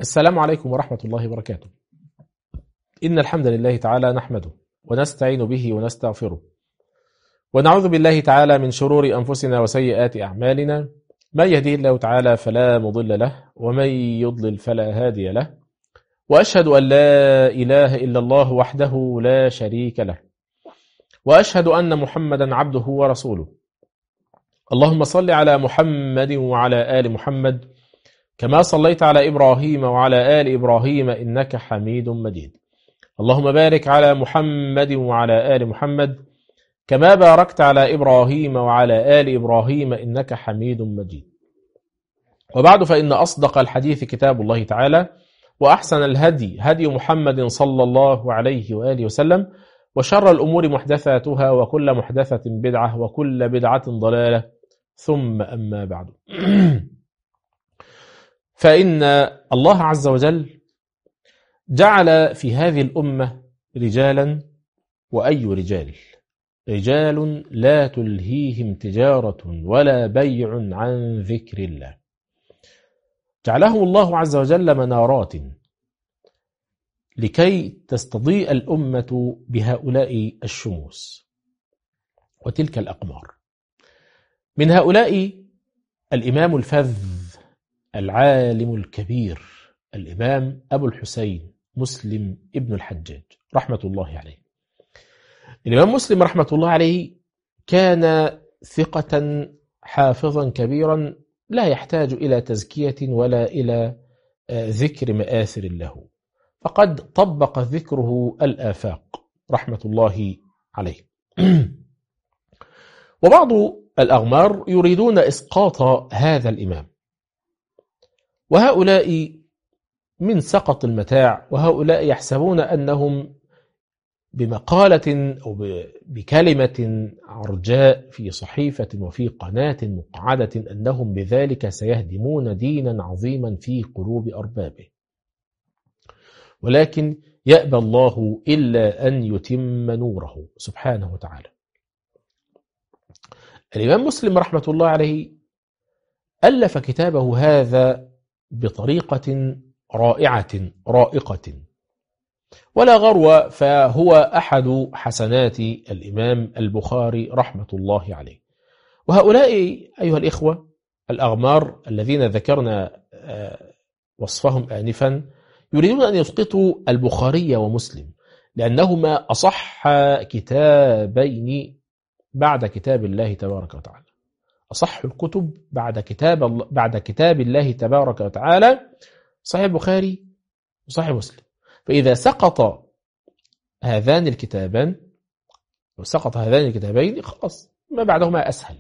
السلام عليكم ورحمة الله وبركاته. إن الحمد لله تعالى نحمده ونستعين به ونستغفره ونعوذ بالله تعالى من شرور أنفسنا وسيئات أعمالنا، من يهديه الله تعالى فلا مضل له ومن يضلل فلا هادي له، وأشهد أن لا إله إلا الله وحده لا شريك له، وأشهد أن محمدا عبده ورسوله. اللهم صل على محمد وعلى آل محمد كما صليت على إبراهيم وعلى آل إبراهيم إنك حميد مجيد. اللهم بارك على محمد وعلى آل محمد كما باركت على إبراهيم وعلى آل إبراهيم إنك حميد مجيد. وبعد، فإن أصدق الحديث كتاب الله تعالى، وأحسن الهدي هدي محمد صلى الله عليه وآله وسلم، وشر الأمور محدثاتها، وكل محدثة بدعة، وكل بدعة ضلالة، ثم أما بعد. فإن الله عز وجل جعل في هذه الأمة رجالا، وأي رجال؟ رجال لا تلهيهم تجارة ولا بيع عن ذكر الله. جعلهم الله عز وجل منارات لكي تستضيء الأمة بهؤلاء الشموس وتلك الأقمار. من هؤلاء الإمام الفذ العالم الكبير، الإمام أبو الحسين مسلم ابن الحجاج رحمة الله عليه. الإمام مسلم رحمة الله عليه كان ثقة حافظا كبيرا، لا يحتاج إلى تزكية ولا إلى ذكر مآثر له، فقد طبق ذكره الآفاق رحمة الله عليه. وبعض الأغمار يريدون إسقاط هذا الإمام، وهؤلاء من سقط المتاع، وهؤلاء يحسبون أنهم بمقالة أو بكلمة عرجاء في صحيفة وفي قناة مقعدة أنهم بذلك سيهدمون دينا عظيما في قلوب أربابه، ولكن يأبى الله إلا أن يتم نوره سبحانه وتعالى. الإمام مسلم رحمة الله عليه ألف كتابه هذا بطريقة رائعة رائقة ولا غرو، فهو أحد حسنات الإمام البخاري رحمة الله عليه. وهؤلاء أيها الإخوة الأغمار الذين ذكرنا وصفهم آنفا يريدون أن يسقطوا البخاري ومسلم، لأنهما أصح كتابين بعد كتاب الله تبارك وتعالى. أصح الكتب بعد كتاب الله تبارك وتعالى صحيح البخاري وصحيح مسلم. فإذا سقط هذان الكتابين خلاص ما بعدهما أسهل.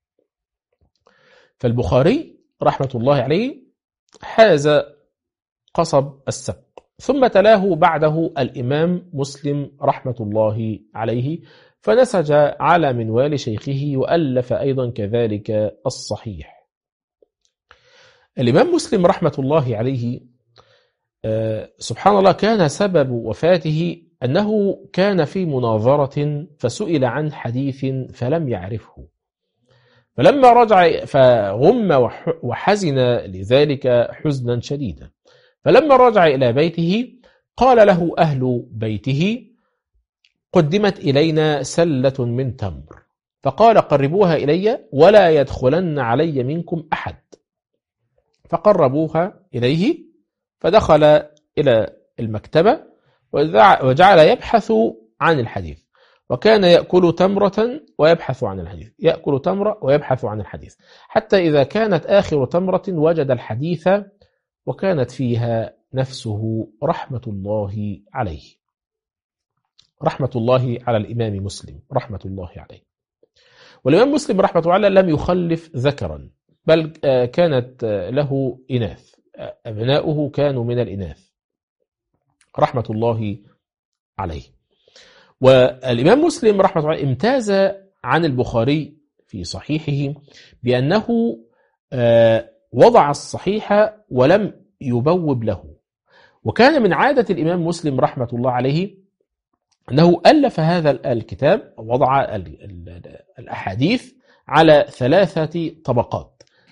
فالبخاري رحمة الله عليه حاز قصب السبق، ثم تلاه بعده الإمام مسلم رحمة الله عليه، فنسج على منوال شيخه وألف أيضا كذلك الصحيح. الإمام مسلم رحمة الله عليه سبحان الله كان سبب وفاته أنه كان في مناظرة فسئل عن حديث فلم يعرفه، فلما رجع فغم وحزن لذلك حزنا شديدا. فلما رجع إلى بيته قال له أهل بيته: قدمت إلينا سلة من تمر، فقال: قربوها إلي ولا يدخلن علي منكم أحد. فقربوها إليه، فدخل إلى المكتبة وجعل يبحث عن الحديث، وكان يأكل تمرة ويبحث عن الحديث، يأكل تمرة ويبحث عن الحديث، حتى إذا كانت آخر تمرة وجد الحديث، وكانت فيها نفسه رحمة الله عليه. رحمة الله على الإمام مسلم رحمة الله عليه. والإمام مسلم رحمة الله عليه لم يخلف ذكرا، بل كانت له إناث، أبناؤه كانوا من الإناث رحمة الله عليه. والإمام مسلم رحمة الله عليه امتاز عن البخاري في صحيحه بأنه وضع الصحيح ولم يبوب له. وكان من عادة الإمام مسلم رحمة الله عليه أنه ألف هذا الكتاب، وضع الأحاديث على 3 طبقات.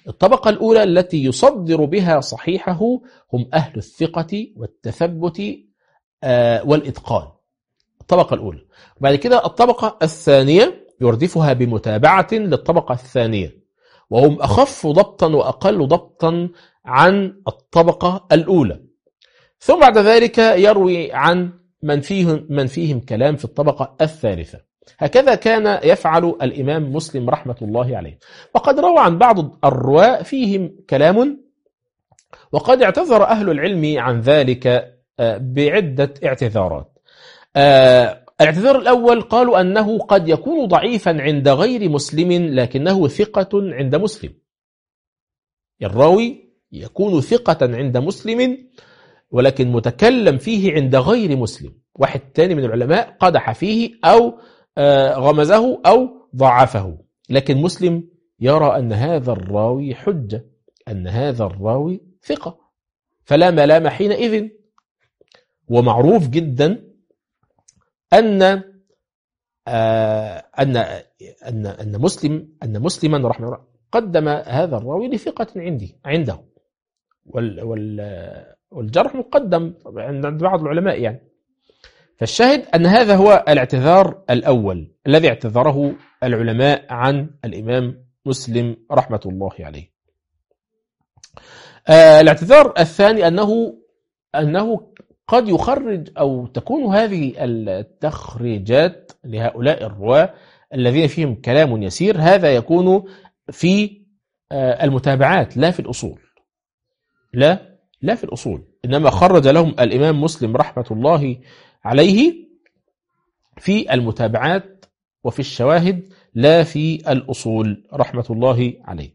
الطبقة الأولى التي يصدر بها صحيحه هم أهل الثقة والتثبت والإتقان. الطبقة الأولى. وبعد كده الطبقة الثانية يردفها بمتابعة للطبقة الثانية، وهم أخف ضبطا وأقل ضبطا عن الطبقة الأولى. ثم بعد ذلك يروي عن من فيهم كلام في الطبقة الثالثة. هكذا كان يفعل الإمام مسلم رحمة الله عليه. وقد روى عن بعض الرواة فيهم كلام، وقد اعتذر أهل العلم عن ذلك بعدة اعتذارات. الاعتذار الأول قالوا أنه قد يكون ضعيفا عند غير مسلم لكنه ثقة عند مسلم. الراوي يكون ثقة عند مسلم ولكن متكلم فيه عند غير مسلم، واحد تاني من العلماء قدح فيه أو غمزه أو ضعفه، لكن مسلم يرى أن هذا الراوي حجة، أن هذا الراوي ثقة، فلا ملام حينئذ. ومعروف جدا أن مسلما رحمه الله قدم هذا الراوي لثقة عنده، والجرح مقدم عند بعض العلماء يعني. فالشاهد أن هذا هو الاعتذار الأول الذي اعتذره العلماء عن الإمام مسلم رحمة الله عليه. الاعتذار الثاني أنه قد يخرج أو تكون هذه التخريجات لهؤلاء الرواة الذين فيهم كلام يسير، هذا يكون في المتابعات لا في الأصول، لا في الأصول، إنما خرج لهم الإمام مسلم رحمة الله عليه في المتابعات وفي الشواهد لا في الأصول رحمة الله عليه.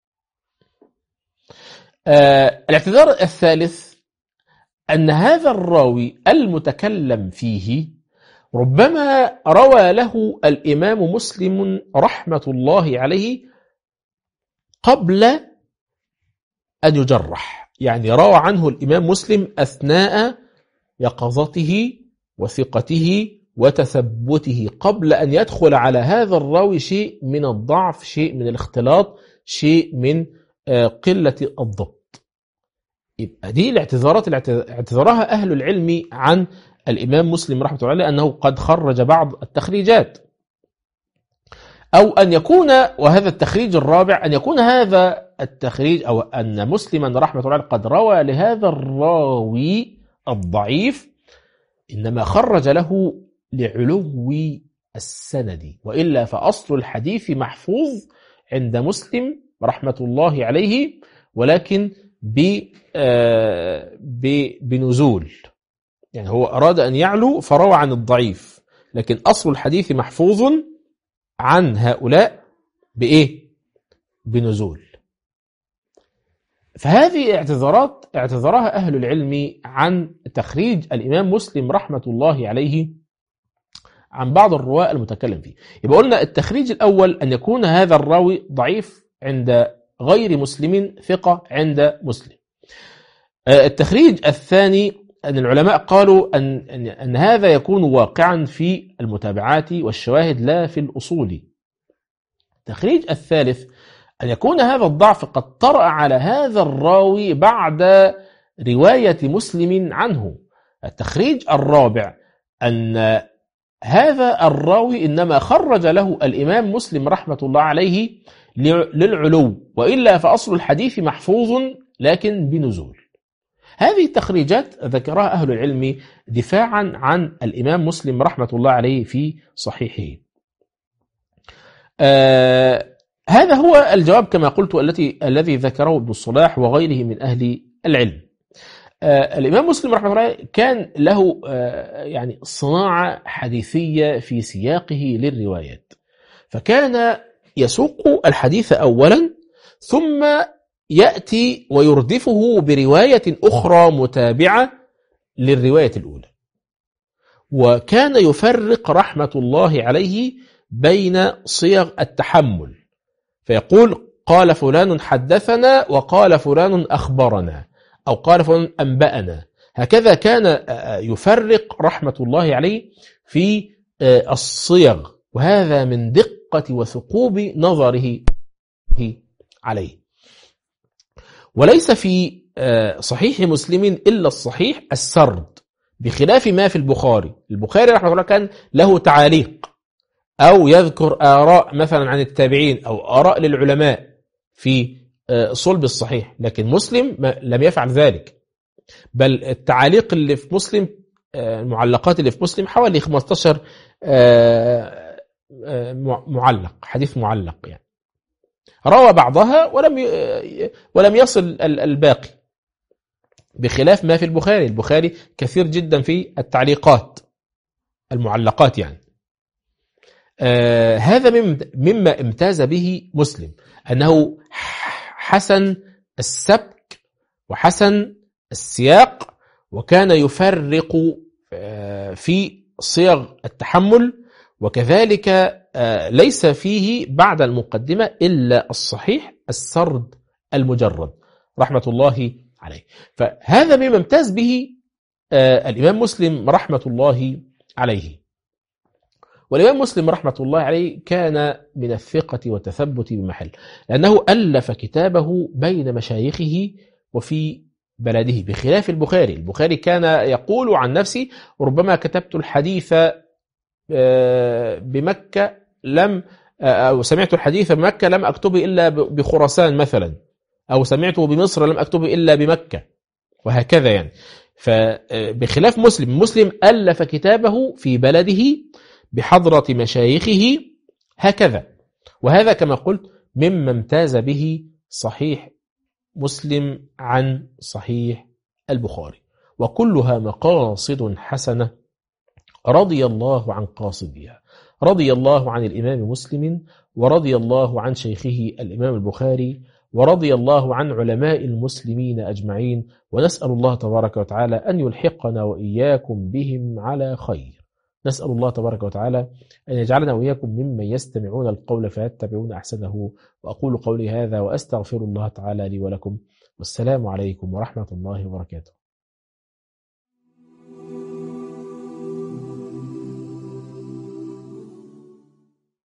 الاعتذار الثالث أن هذا الراوي المتكلم فيه ربما روى له الإمام مسلم رحمة الله عليه قبل أن يجرح، يعني روى عنه الإمام مسلم أثناء يقظته وثقته وتثبته، قبل أن يدخل على هذا الراوي شيء من الضعف، شيء من الاختلاط، شيء من قلة الضبط. يبقى دي الاعتذارات اللي اعتذرها أهل العلم عن الإمام مسلم رحمه الله عليه أنه قد خرج بعض التخريجات، أو أن يكون، وهذا التخريج الرابع، أن يكون هذا التخريج أو أن مسلما رحمه الله عليه قد روى لهذا الراوي الضعيف إنما خرج له لعلو السند، وإلا فأصل الحديث محفوظ عند مسلم رحمة الله عليه ولكن بنزول، يعني هو أراد أن يعلو فروى عن الضعيف، لكن أصل الحديث محفوظ عن هؤلاء بإيه؟ بنزول. فهذه اعتذارات اعتذرها أهل العلم عن تخريج الإمام مسلم رحمة الله عليه عن بعض الرواة المتكلم فيه. يبقى قلنا التخريج الأول أن يكون هذا الراوي ضعيف عند غير مسلم، ثقة عند مسلم. التخريج الثاني أن العلماء قالوا أن هذا يكون واقعا في المتابعات والشواهد لا في الأصول. التخريج الثالث أن يكون هذا الضعف قد طرأ على هذا الراوي بعد رواية مسلم عنه. التخريج الرابع أن هذا الراوي إنما خرج له الإمام مسلم رحمة الله عليه للعلو، وإلا فأصل الحديث محفوظ لكن بنزول. هذه التخريجات ذكرها أهل العلم دفاعا عن الإمام مسلم رحمة الله عليه في صحيحه. هذا هو الجواب كما قلت الذي ذكره ابن الصلاح وغيره من أهل العلم. الإمام مسلم رحمه الله كان له يعني صناعة حديثية في سياقه للروايات، فكان يسوق الحديث أولا ثم يأتي ويردفه برواية أخرى متابعة للرواية الأولى، وكان يفرق رحمة الله عليه بين صيغ التحمل، فيقول قال فلان حدثنا وقال فلان أخبرنا أو قال فلان أنبأنا. هكذا كان يفرق رحمة الله عليه في الصيغ، وهذا من دقة وثقوب نظره عليه. وليس في صحيح مسلم إلا الصحيح السرد، بخلاف ما في البخاري. البخاري رحمه الله كان له تعاليق أو يذكر آراء مثلا عن التابعين أو آراء للعلماء في صلب الصحيح، لكن مسلم لم يفعل ذلك، بل التعاليق اللي في مسلم، المعلقات اللي في مسلم حوالي 15 معلق، حديث معلق يعني، روى بعضها ولم يصل الباقي، بخلاف ما في البخاري. البخاري كثير جدا في التعليقات المعلقات يعني. هذا مما امتاز به مسلم، أنه حسن السبك وحسن السياق، وكان يفرق في صيغ التحمل، وكذلك ليس فيه بعد المقدمة إلا الصحيح السرد المجرد رحمة الله عليه. فهذا مما امتاز به الإمام مسلم رحمة الله عليه. والإمام مسلم رحمة الله عليه كان من الثقة والتثبت بمحل، لأنه ألف كتابه بين مشايخه وفي بلده، بخلاف البخاري. البخاري كان يقول عن نفسه: ربما كتبت الحديث بمكة أو سمعت الحديث بمكة لم أكتبه إلا بخراسان مثلا، أو سمعته بمصر لم أكتبه إلا بمكة، وهكذا يعني. فبخلاف مسلم ألف كتابه في بلده بحضرة مشايخه هكذا. وهذا كما قلت مما امتاز به صحيح مسلم عن صحيح البخاري، وكلها مقاصد حسنة رضي الله عن قاصدها. رضي الله عن الإمام مسلم، ورضي الله عن شيخه الإمام البخاري، ورضي الله عن علماء المسلمين أجمعين، ونسأل الله تبارك وتعالى أن يلحقنا وإياكم بهم على خير. نسأل الله تبارك وتعالى أن يجعلنا وإياكم ممن يستمعون القول فيتبعون أحسنه. وأقول قولي هذا وأستغفر الله تعالى لي ولكم، والسلام عليكم ورحمة الله وبركاته.